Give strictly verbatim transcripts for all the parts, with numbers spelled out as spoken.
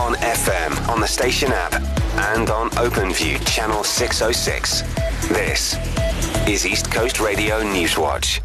on F M, on the station app, and on OpenView channel six oh six. This is East Coast Radio Newswatch.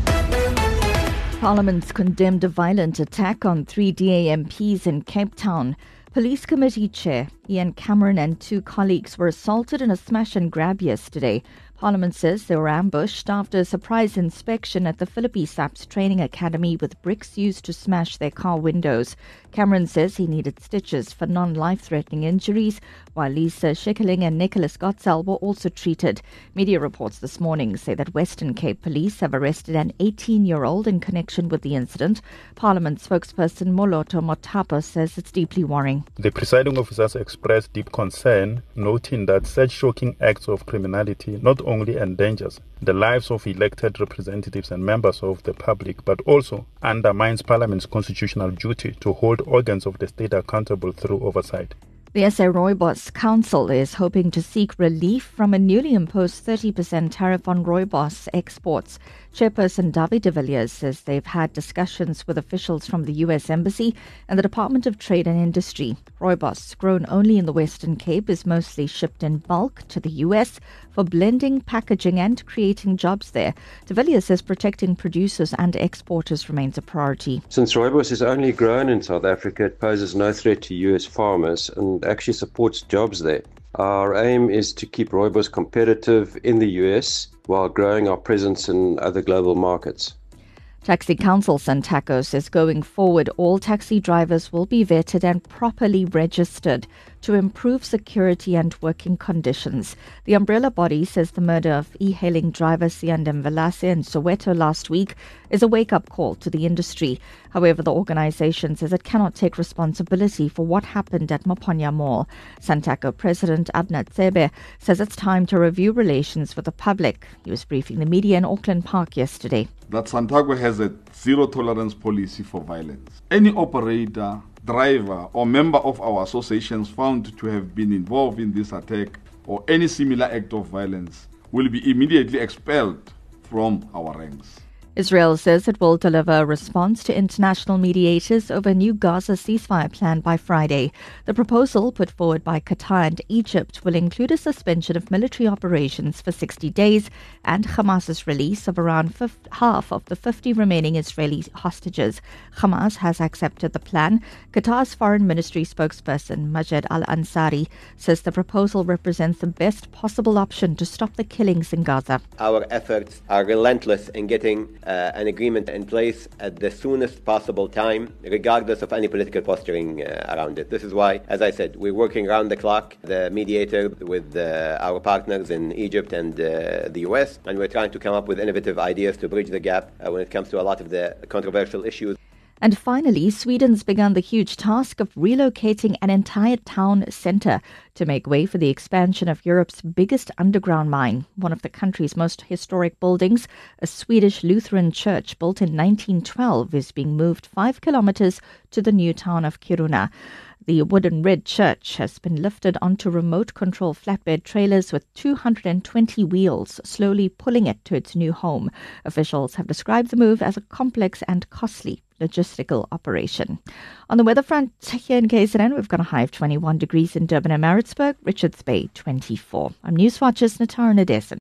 Parliament's condemned a violent attack on three D A M Ps in Cape Town. Police Committee Chair Ian Cameron and two colleagues were assaulted in a smash and grab yesterday. Parliament says they were ambushed after a surprise inspection at the Philippi SAPS Training Academy with bricks used to smash their car windows. Cameron says he needed stitches for non-life-threatening injuries, while Lisa Schickeling and Nicholas Gotzel were also treated. Media reports this morning say that Western Cape Police have arrested an eighteen-year-old in connection with the incident. Parliament spokesperson Moloto Mothapo says it's deeply worrying. The presiding officers expressed deep concern, noting that such shocking acts of criminality not only endangers the lives of elected representatives and members of the public, but also undermines Parliament's constitutional duty to hold organs of the state accountable through oversight. The S A Rooibos Council is hoping to seek relief from a newly imposed thirty percent tariff on rooibos exports. Chairperson Davi de Villiers says they've had discussions with officials from the U S Embassy and the Department of Trade and Industry. Rooibos, grown only in the Western Cape, is mostly shipped in bulk to the U S for blending, packaging and creating jobs there. De Villiers says protecting producers and exporters remains a priority. Since rooibos is only grown in South Africa, it poses no threat to U S farmers and actually supports jobs there. Our aim is to keep rooibos competitive in the U S while growing our presence in other global markets. Taxi Council Santaco says going forward, all taxi drivers will be vetted and properly registered to improve security and working conditions. The umbrella body says the murder of e-hailing driver Siandem Velase in Soweto last week is a wake-up call to the industry. However, the organisation says it cannot take responsibility for what happened at Maponya Mall. Santaco President Abna Tsebe says it's time to review relations with the public. He was briefing the media in Auckland Park yesterday. That Santaco has a zero-tolerance policy for violence. Any operator, driver or member of our associations found to have been involved in this attack or any similar act of violence will be immediately expelled from our ranks. Israel says it will deliver a response to international mediators over a new Gaza ceasefire plan by Friday. The proposal put forward by Qatar and Egypt will include a suspension of military operations for sixty days and Hamas's release of around half of the fifty remaining Israeli hostages. Hamas has accepted the plan. Qatar's foreign ministry spokesperson Majed Al-Ansari says the proposal represents the best possible option to stop the killings in Gaza. Our efforts are relentless in getting Uh, an agreement in place at the soonest possible time, regardless of any political posturing uh, around it. This is why, as I said, we're working around the clock, the mediator with uh, our partners in Egypt and uh, the U S, and we're trying to come up with innovative ideas to bridge the gap uh, when it comes to a lot of the controversial issues. And finally, Sweden's begun the huge task of relocating an entire town centre to make way for the expansion of Europe's biggest underground mine. One of the country's most historic buildings, a Swedish Lutheran church built in nineteen twelve, is being moved five kilometres to the new town of Kiruna. The wooden red church has been lifted onto remote-control flatbed trailers with two hundred twenty wheels, slowly pulling it to its new home. Officials have described the move as a complex and costly logistical operation. On the weather front, here in K Z N, we've got a high of twenty-one degrees in Durban and Maritzburg, Richards Bay twenty-four. I'm Newswatch's Natara Nadesan.